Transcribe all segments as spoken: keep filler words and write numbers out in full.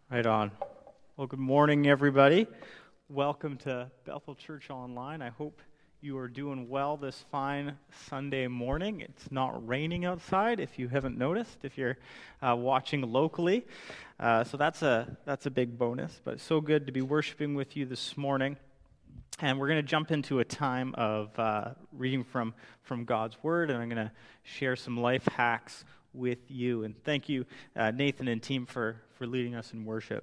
Right on. Well, good morning, everybody. Welcome to Bethel Church Online. I hope you are doing well this fine Sunday morning. It's not raining outside, if you haven't noticed, if you're uh, watching locally. Uh, so that's a that's a big bonus. But it's so good to be worshiping with you this morning. And we're going to jump into a time of uh, reading from, from God's Word, and I'm going to share some life hacks with you. And thank you, uh, Nathan and team, for, for leading us in worship.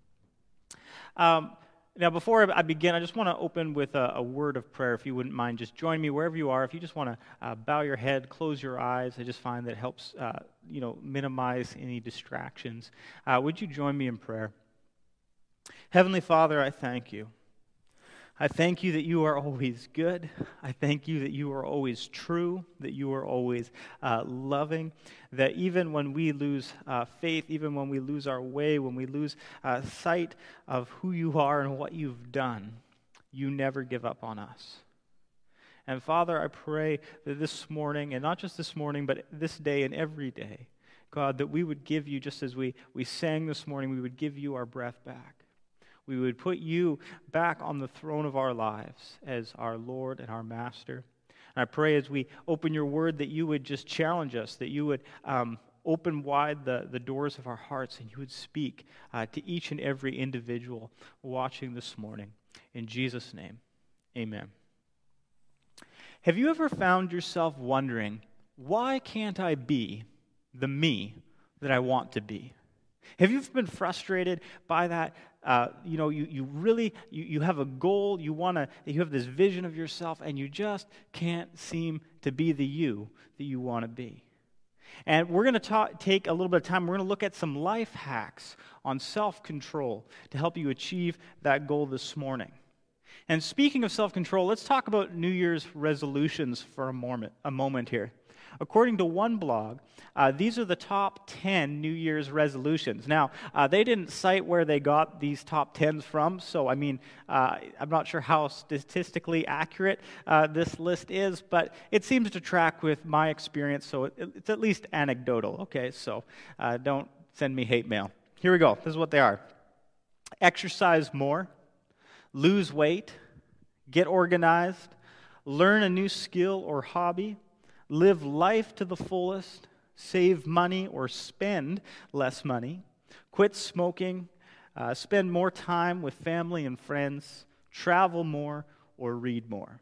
Um, now, before I begin, I just want to open with a, a word of prayer. If you wouldn't mind, just join me wherever you are. If you just want to uh, bow your head, close your eyes, I just find that helps, uh, you know, minimize any distractions. Uh, would you join me in prayer? Heavenly Father, I thank you. I thank you that you are always good. I thank you that you are always true, that you are always uh, loving, that even when we lose uh, faith, even when we lose our way, when we lose uh, sight of who you are and what you've done, you never give up on us. And Father, I pray that this morning, and not just this morning, but this day and every day, God, that we would give you, just as we, we sang this morning, we would give you our breath back. We would put you back on the throne of our lives as our Lord and our Master. And I pray as we open your word that you would just challenge us, that you would um, open wide the, the doors of our hearts, and you would speak uh, to each and every individual watching this morning. In Jesus' name, amen. Have you ever found yourself wondering, why can't I be the me that I want to be? Have you ever been frustrated by that? Uh, you know, you, you really, you, you have a goal, you want to, you have this vision of yourself, and you just can't seem to be the you that you want to be. And we're going to take a little bit of time, we're going to look at some life hacks on self-control to help you achieve that goal this morning. And speaking of self-control, let's talk about New Year's resolutions for a moment, a moment here. According to one blog, uh, these are the top ten New Year's resolutions. Now, uh, they didn't cite where they got these top tens from, so I mean, uh, I'm not sure how statistically accurate uh, this list is, but it seems to track with my experience, so it, it's at least anecdotal, okay? So uh, don't send me hate mail. Here we go. This is what they are. Exercise more, lose weight, get organized, learn a new skill or hobby, live life to the fullest, save money or spend less money, quit smoking, uh, spend more time with family and friends, travel more, or read more.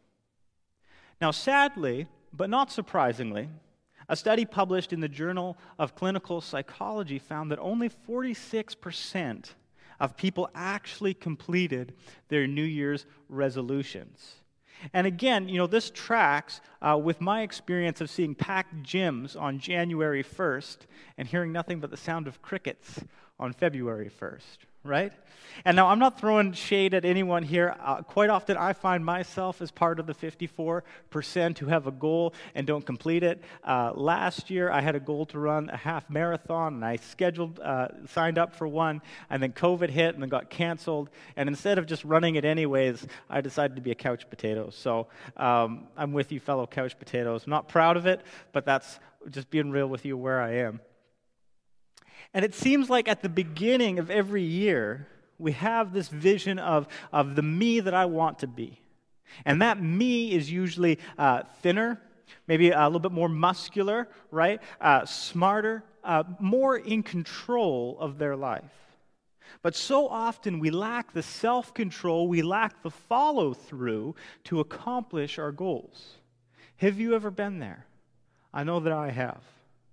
Now, sadly, but not surprisingly, a study published in the Journal of Clinical Psychology found that only forty-six percent of people actually completed their New Year's resolutions. And again, you know, this tracks uh, with my experience of seeing packed gyms on January first and hearing nothing but the sound of crickets on February first, right? And now I'm not throwing shade at anyone here. Uh, quite often I find myself as part of the fifty-four percent who have a goal and don't complete it. Uh, last year I had a goal to run a half marathon, and I scheduled, uh, signed up for one, and then COVID hit and then got canceled. And instead of just running it anyways, I decided to be a couch potato. So um, I'm with you, fellow couch potatoes. I'm not proud of it, but that's just being real with you where I am. And it seems like at the beginning of every year, we have this vision of, of the me that I want to be. And that me is usually uh, thinner, maybe a little bit more muscular, right? Uh, smarter, uh, more in control of their life. But so often we lack the self-control, we lack the follow-through to accomplish our goals. Have you ever been there? I know that I have.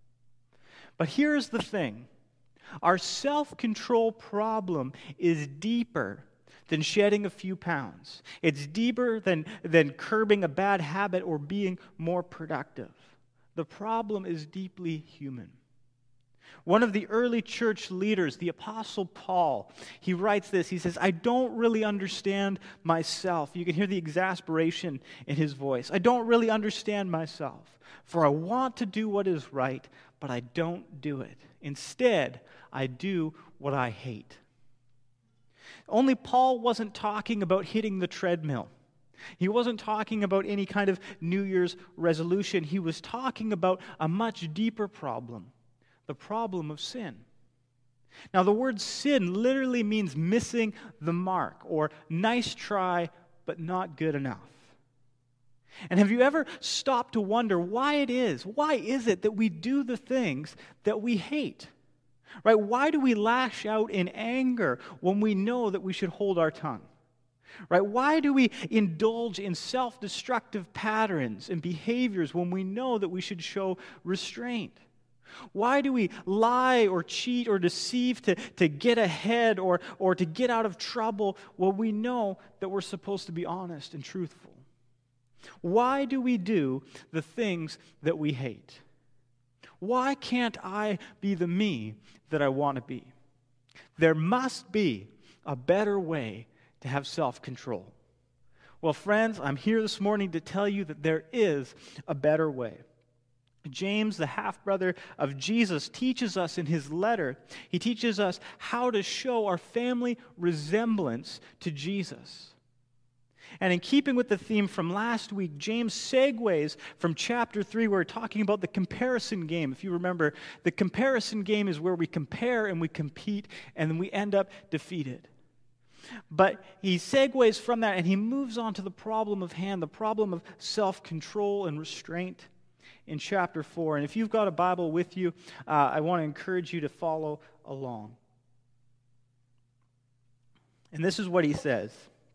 But here's the thing. Our self-control problem is deeper than shedding a few pounds. It's deeper than, than curbing a bad habit or being more productive. The problem is deeply human. One of the early church leaders, the Apostle Paul, he writes this. He says, I don't really understand myself. You can hear the exasperation in his voice. I don't really understand myself, for I want to do what is right, but I don't do it. Instead, I do what I hate. Only Paul wasn't talking about hitting the treadmill. He wasn't talking about any kind of New Year's resolution. He was talking about a much deeper problem, the problem of sin. Now, the word sin literally means missing the mark, or nice try, but not good enough. And have you ever stopped to wonder why it is? Why is it that we do the things that we hate? Right? Why do we lash out in anger when we know that we should hold our tongue? Right? Why do we indulge in self-destructive patterns and behaviors when we know that we should show restraint? Why do we lie or cheat or deceive to, to get ahead or, or to get out of trouble when we know that we're supposed to be honest and truthful? Why do we do the things that we hate? Why can't I be the me that I want to be? There must be a better way to have self-control. Well, friends, I'm here this morning to tell you that there is a better way. James, the half-brother of Jesus, teaches us in his letter, he teaches us how to show our family resemblance to Jesus. And in keeping with the theme from last week, James segues from chapter three, where we're talking about the comparison game. If you remember, the comparison game is where we compare and we compete, and then we end up defeated. But he segues from that, and he moves on to the problem of hand, the problem of self-control and restraint in chapter four. And if you've got a Bible with you, uh, I want to encourage you to follow along. And this is what he says.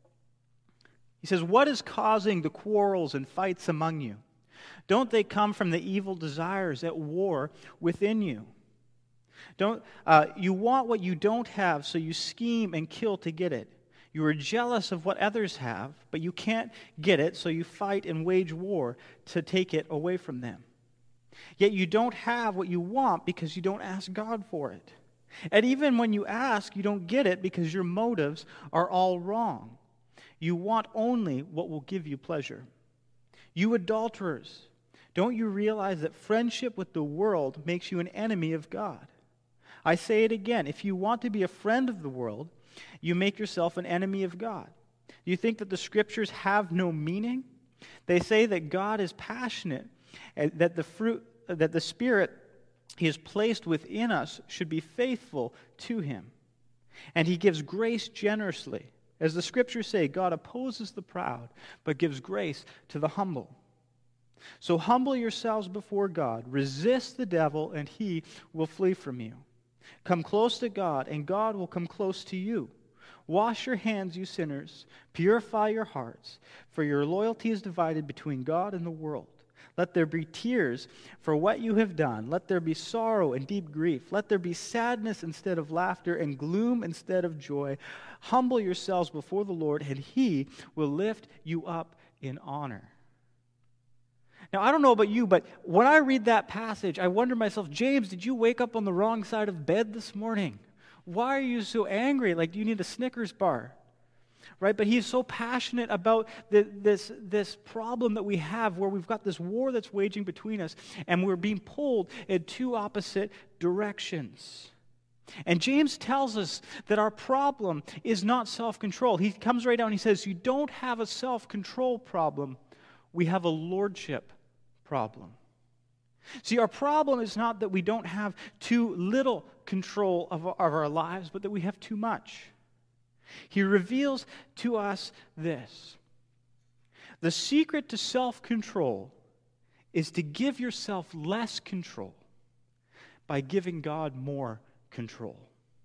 He says, "What is causing the quarrels and fights among you? Don't they come from the evil desires at war within you? Don't uh, you want what you don't have, so you scheme and kill to get it? You are jealous of what others have, but you can't get it, so you fight and wage war to take it away from them. Yet you don't have what you want because you don't ask God for it. And even when you ask, you don't get it because your motives are all wrong. You want only what will give you pleasure. You adulterers, don't you realize that friendship with the world makes you an enemy of God? I say it again, if you want to be a friend of the world, you make yourself an enemy of God. Do you think that the Scriptures have no meaning? They say that God is passionate, and that the fruit, that the Spirit He has placed within us should be faithful to Him. And He gives grace generously. As the Scriptures say, God opposes the proud, but gives grace to the humble. So humble yourselves before God, resist the devil, and he will flee from you. Come close to God, and God will come close to you. Wash your hands, you sinners. Purify your hearts, for your loyalty is divided between God and the world. Let there be tears for what you have done. Let there be sorrow and deep grief. Let there be sadness instead of laughter and gloom instead of joy. Humble yourselves before the Lord, and He will lift you up in honor." Now, I don't know about you, but when I read that passage, I wonder to myself, James, did you wake up on the wrong side of bed this morning? Why are you so angry? Like, do you need a Snickers bar? Right? But he's so passionate about the, this, this problem that we have where we've got this war that's waging between us, and we're being pulled in two opposite directions. And James tells us that our problem is not self-control. He comes right down and he says, you don't have a self-control problem. We have a lordship problem. See, our problem is not that we don't have too little control of our, of our lives, but that we have too much. He reveals to us this. The secret to self-control is to give yourself less control by giving God more control.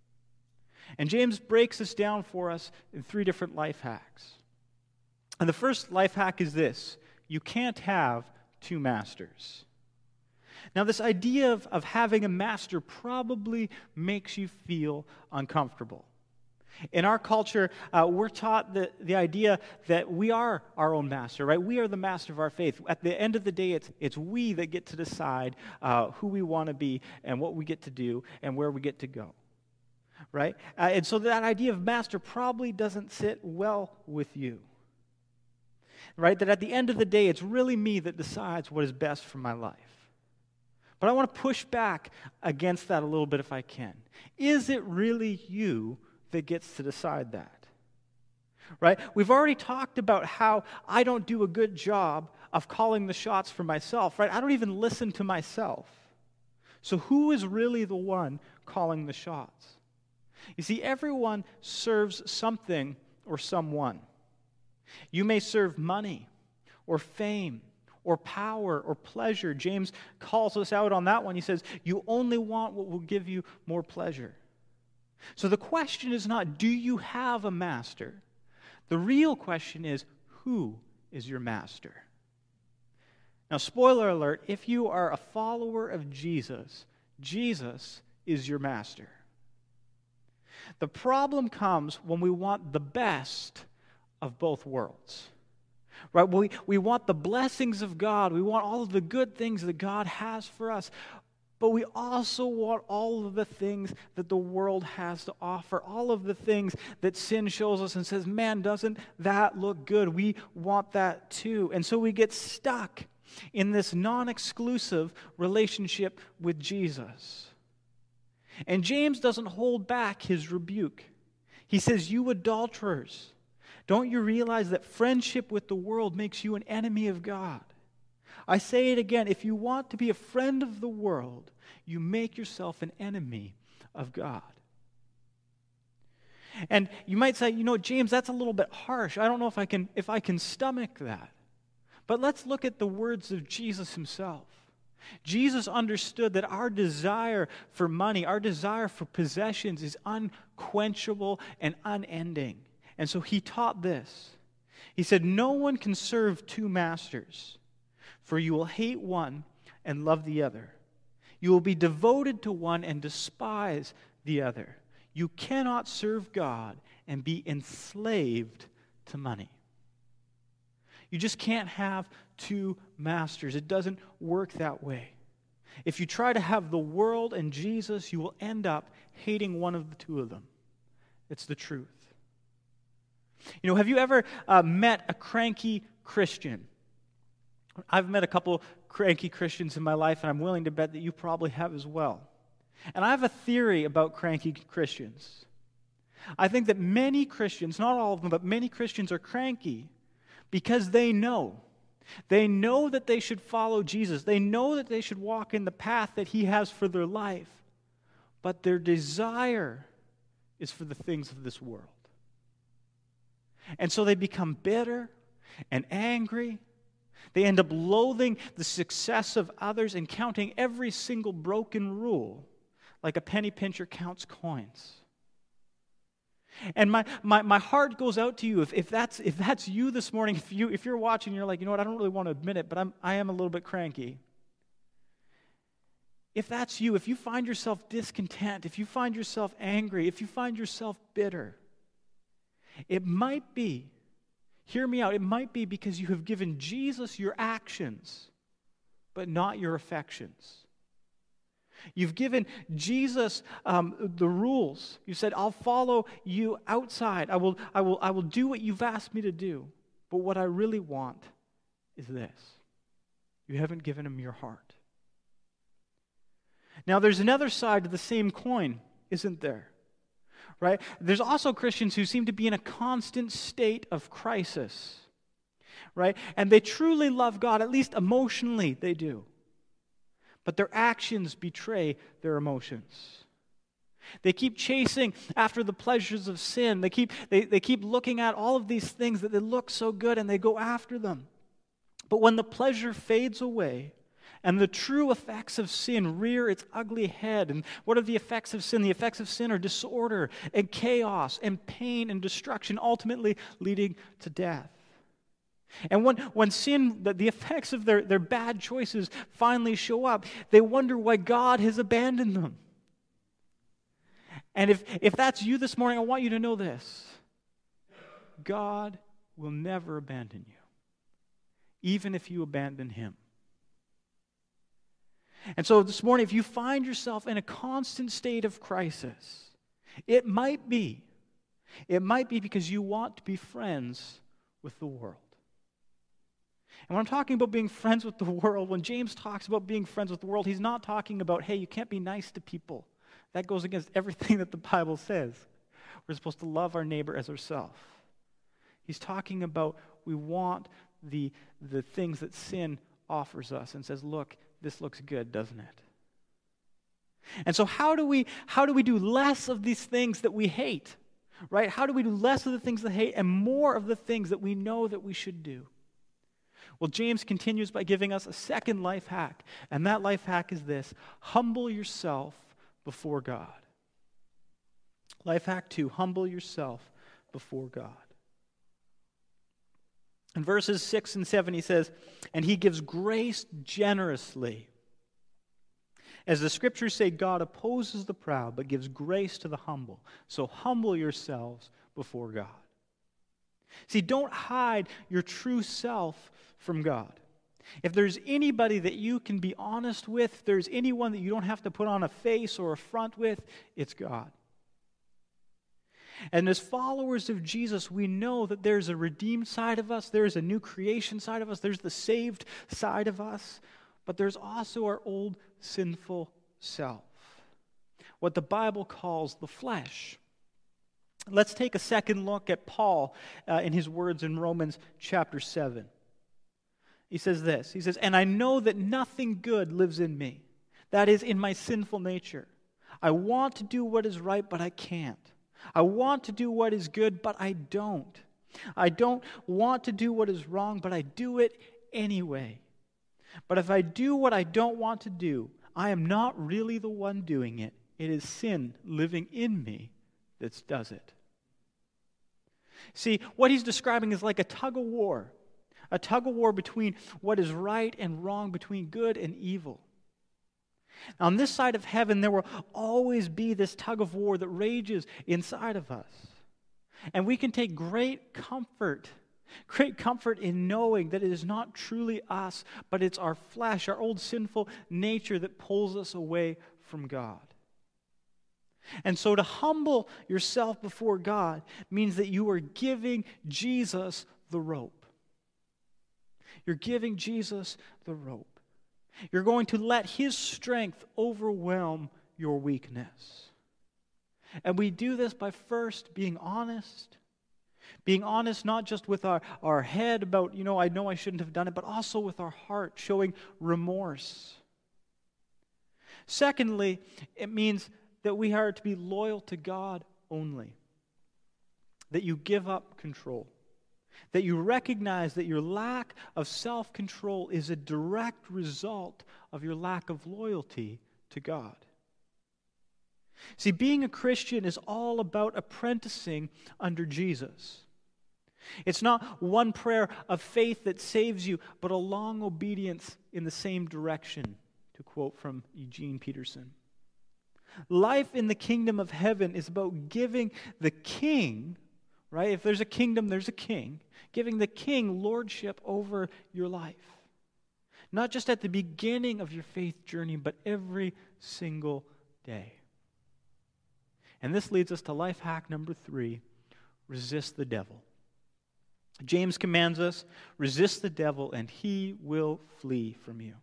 And James breaks this down for us in three different life hacks. And the first life hack is this: you can't have two masters. Now, this idea of, of having a master probably makes you feel uncomfortable. In our culture, uh, we're taught the, the idea that we are our own master, right? We are the master of our faith. At the end of the day, it's, it's we that get to decide uh, who we want to be and what we get to do and where we get to go, right? Uh, and so that idea of master probably doesn't sit well with you, right? That at the end of the day, it's really me that decides what is best for my life. But I want to push back against that a little bit if I can. Is it really you that gets to decide that? Right? We've already talked about how I don't do a good job of calling the shots for myself, right? I don't even listen to myself. So who is really the one calling the shots? You see, everyone serves something or someone. You may serve money or fame or power or pleasure. James calls us out on that one. He says, you only want what will give you more pleasure. So the question is not, do you have a master? The real question is, who is your master? Now, spoiler alert, if you are a follower of Jesus, Jesus is your master. The problem comes when we want the best of both worlds. Right? We, we want the blessings of God. We want all of the good things that God has for us. But we also want all of the things that the world has to offer. All of the things that sin shows us and says, man, doesn't that look good? We want that too. And so we get stuck in this non-exclusive relationship with Jesus. And James doesn't hold back his rebuke. He says, you adulterers, don't you realize that friendship with the world makes you an enemy of God? I say it again, if you want to be a friend of the world, you make yourself an enemy of God. And you might say, you know, James, that's a little bit harsh. I don't know if I can if I can stomach that. But let's look at the words of Jesus himself. Jesus understood that our desire for money, our desire for possessions is unquenchable and unending. And so he taught this. He said, no one can serve two masters, for you will hate one and love the other. You will be devoted to one and despise the other. You cannot serve God and be enslaved to money. You just can't have two masters. It doesn't work that way. If you try to have the world and Jesus, you will end up hating one of the two of them. It's the truth. You know, have you ever uh, met a cranky Christian? I've met a couple cranky Christians in my life, and I'm willing to bet that you probably have as well. And I have a theory about cranky Christians. I think that many Christians, not all of them, but many Christians are cranky because they know. They know that they should follow Jesus. They know that they should walk in the path that he has for their life. But their desire is for the things of this world. And so they become bitter and angry. They end up loathing the success of others and counting every single broken rule like a penny pincher counts coins. And my, my, my heart goes out to you if, if that's if that's you this morning, if you if you're watching, you're like, you know what, I don't really want to admit it, but I'm I am a little bit cranky. If that's you, if you find yourself discontent, if you find yourself angry, if you find yourself bitter, it might be, hear me out, it might be because you have given Jesus your actions, but not your affections. You've given Jesus um, the rules. You said, I'll follow you outside. I will, I will, I will do what you've asked me to do. But what I really want is this. You haven't given him your heart. Now, there's another side to the same coin, isn't there? Right? There's also Christians who seem to be in a constant state of crisis. Right? And they truly love God, at least emotionally they do. But their actions betray their emotions. They keep chasing after the pleasures of sin. They keep, they, they keep looking at all of these things that they look so good and they go after them. But when the pleasure fades away and the true effects of sin rear its ugly head, and what are the effects of sin? The effects of sin are disorder and chaos and pain and destruction, ultimately leading to death. And when, when sin, the, the effects of their, their bad choices finally show up, they wonder why God has abandoned them. And if, if that's you this morning, I want you to know this. God will never abandon you, even if you abandon him. And so this morning, if you find yourself in a constant state of crisis, it might be, it might be because you want to be friends with the world. And when I'm talking about being friends with the world, when James talks about being friends with the world, he's not talking about, hey, you can't be nice to people. That goes against everything that the Bible says. We're supposed to love our neighbor as ourselves. He's talking about we want the, the things that sin offers us and says, look, this looks good, doesn't it? And so how do we how do we do less of these things that we hate? Right? How do we do less of the things that we hate and more of the things that we know that we should do? Well, James continues by giving us a second life hack, and that life hack is this: humble yourself before God. Life hack two, humble yourself before God. In verses six and seven he says, "And he gives grace generously. As the scriptures say, God opposes the proud, but gives grace to the humble. So humble yourselves before God." See, don't hide your true self from God. If there's anybody that you can be honest with, if there's anyone that you don't have to put on a face or a front with, it's God. And as followers of Jesus, we know that there's a redeemed side of us, there's a new creation side of us, there's the saved side of us, but there's also our old sinful self, what the Bible calls the flesh. Let's take a second look at Paul uh, in his words in Romans chapter seven. He says this, he says, "And I know that nothing good lives in me, that is, in my sinful nature. I want to do what is right, but I can't. I want to do what is good, but I don't. I don't want to do what is wrong, but I do it anyway. But if I do what I don't want to do, I am not really the one doing it. It is sin living in me that does it." See, what he's describing is like a tug of war. A tug of war between what is right and wrong, between good and evil. Now, on this side of heaven, there will always be this tug of war that rages inside of us. And we can take great comfort, great comfort in knowing that it is not truly us, but it's our flesh, our old sinful nature that pulls us away from God. And so to humble yourself before God means that you are giving Jesus the rope. You're giving Jesus the rope. You're going to let his strength overwhelm your weakness. And we do this by first being honest. Being honest not just with our, our head about, you know, I know I shouldn't have done it, but also with our heart, showing remorse. Secondly, it means that we are to be loyal to God only. That you give up control. That you recognize that your lack of self-control is a direct result of your lack of loyalty to God. See, being a Christian is all about apprenticing under Jesus. It's not one prayer of faith that saves you, but a long obedience in the same direction, to quote from Eugene Peterson. Life in the kingdom of heaven is about giving the king, right? If there's a kingdom, there's a king. Giving the king lordship over your life. Not just at the beginning of your faith journey, but every single day. And this leads us to life hack number three, resist the devil. James commands us, resist the devil and he will flee from you.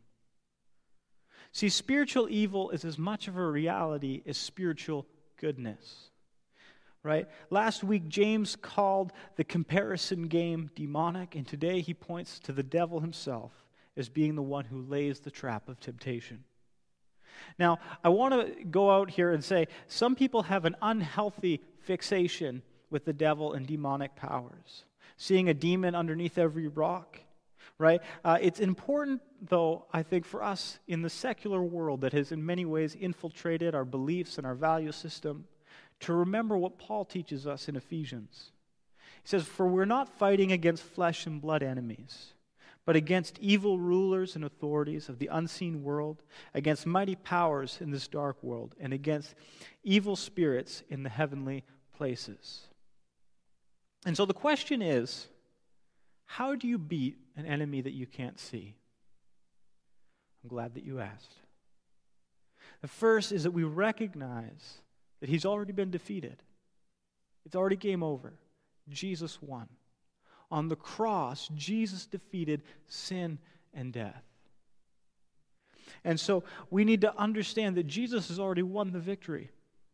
See, spiritual evil is as much of a reality as spiritual goodness. Right? Last week, James called the comparison game demonic, and today he points to the devil himself as being the one who lays the trap of temptation. Now, I want to go out here and say, some people have an unhealthy fixation with the devil and demonic powers. Seeing a demon underneath every rock, right? Uh, it's important, though, I think, for us in the secular world that has in many ways infiltrated our beliefs and our value system, to remember what Paul teaches us in Ephesians. He says, "For we're not fighting against flesh and blood enemies, but against evil rulers and authorities of the unseen world, against mighty powers in this dark world, and against evil spirits in the heavenly places." And so the question is, how do you beat an enemy that you can't see? I'm glad that you asked. The first is that we recognize that he's already been defeated. It's already game over. Jesus won. On the cross, Jesus defeated sin and death. And so we need to understand that Jesus has already won the victory.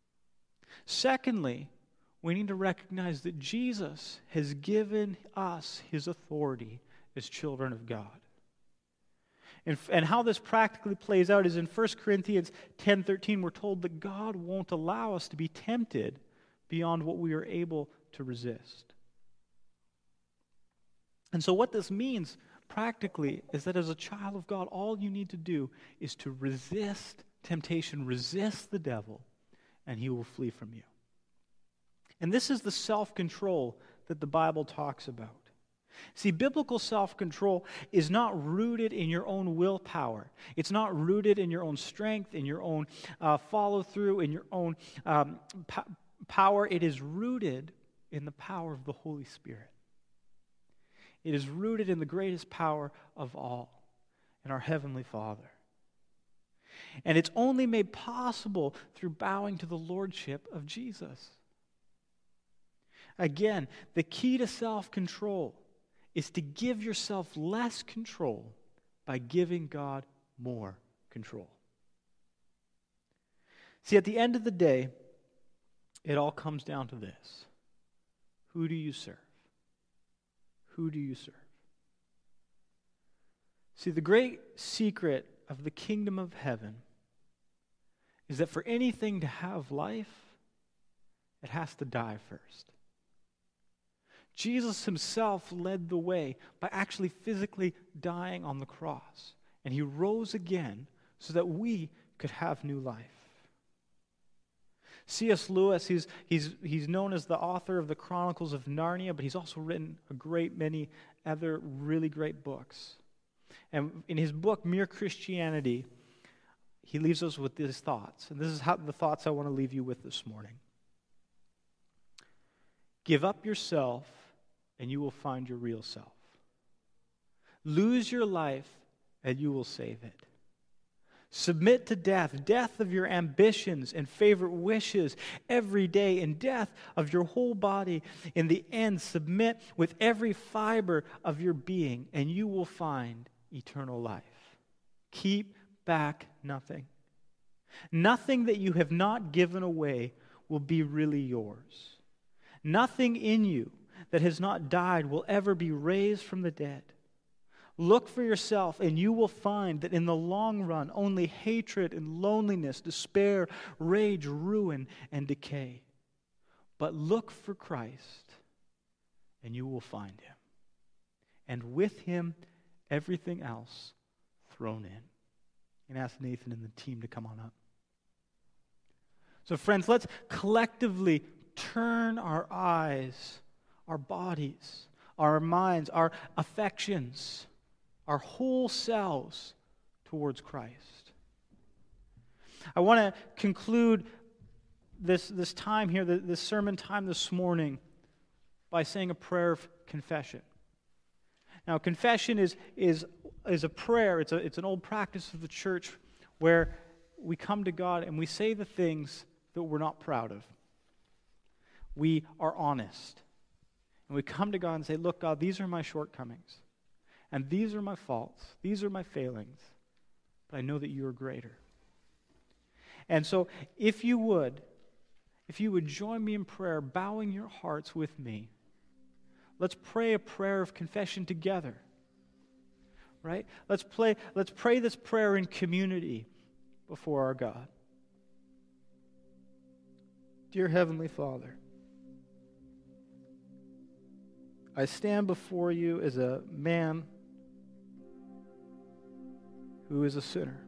Secondly, we need to recognize that Jesus has given us his authority as children of God. And, and how this practically plays out is in First Corinthians ten thirteen, we're told that God won't allow us to be tempted beyond what we are able to resist. And so what this means practically is that as a child of God, all you need to do is to resist temptation, resist the devil, and he will flee from you. And this is the self-control that the Bible talks about. See, biblical self-control is not rooted in your own willpower. It's not rooted in your own strength, in your own uh, follow-through, in your own um, po- power. It is rooted in the power of the Holy Spirit. It is rooted in the greatest power of all, in our Heavenly Father. And it's only made possible through bowing to the lordship of Jesus. Again, the key to self-control is to give yourself less control by giving God more control. See, at the end of the day, it all comes down to this. Who do you serve? Who do you serve? See, the great secret of the kingdom of heaven is that for anything to have life, it has to die first. Jesus himself led the way by actually physically dying on the cross. And he rose again so that we could have new life. C S Lewis, he's, he's, he's known as the author of the Chronicles of Narnia, but he's also written a great many other really great books. And in his book, Mere Christianity, he leaves us with these thoughts. And this is how the thoughts I want to leave you with this morning. Give up yourself, and you will find your real self. Lose your life, and you will save it. Submit to death, death of your ambitions and favorite wishes every day, and death of your whole body. In the end, submit with every fiber of your being, and you will find eternal life. Keep back nothing. Nothing that you have not given away will be really yours. Nothing in you that has not died will ever be raised from the dead. Look for yourself, and you will find that in the long run, only hatred and loneliness, despair, rage, ruin, and decay. But look for Christ, and you will find him. And with him, everything else thrown in. And ask Nathan and the team to come on up. So friends, let's collectively turn our eyes, our bodies, our minds, our affections, our whole selves towards Christ. I want to conclude this, this time here, this sermon time this morning, by saying a prayer of confession. Now, confession is, is, is a prayer. It's, a, it's an old practice of the church where we come to God and we say the things that we're not proud of. We are honest. And we come to God and say, look, God, these are my shortcomings. And these are my faults. These are my failings. But I know that you are greater. And so, if you would, if you would join me in prayer, bowing your hearts with me, let's pray a prayer of confession together. Right? Let's play, let's pray this prayer in community before our God. Dear Heavenly Father, I stand before you as a man who is a sinner.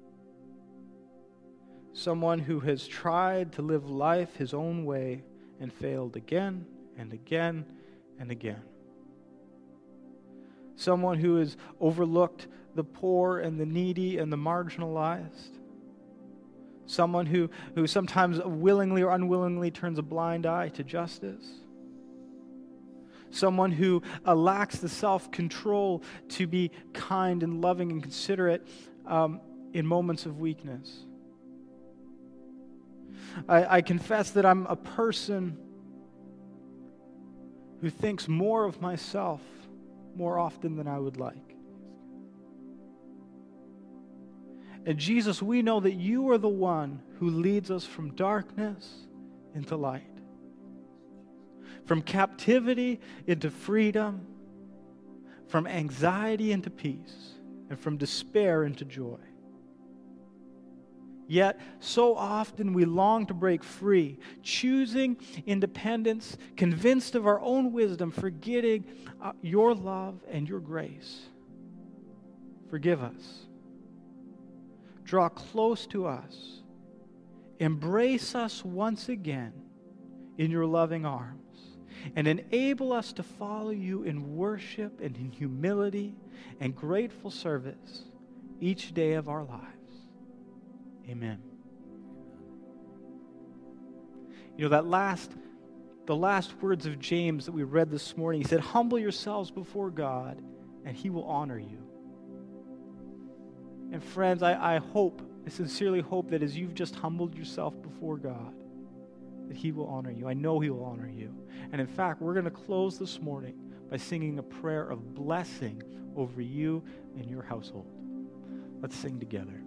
Someone who has tried to live life his own way and failed again and again and again. Someone who has overlooked the poor and the needy and the marginalized. Someone who, who sometimes willingly or unwillingly turns a blind eye to justice. Someone who uh, lacks the self-control to be kind and loving and considerate um, in moments of weakness. I, I confess that I'm a person who thinks more of myself more often than I would like. And Jesus, we know that you are the one who leads us from darkness into light. From captivity into freedom, from anxiety into peace, and from despair into joy. Yet, so often we long to break free, choosing independence, convinced of our own wisdom, forgetting uh, your love and your grace. Forgive us. Draw close to us. Embrace us once again in your loving arms, and enable us to follow you in worship and in humility and grateful service each day of our lives. Amen. You know, that last, the last words of James that we read this morning, he said, humble yourselves before God, and he will honor you. And friends, I, I hope, I sincerely hope that as you've just humbled yourself before God, that he will honor you. I know he will honor you. And in fact, we're going to close this morning by singing a prayer of blessing over you and your household. Let's sing together.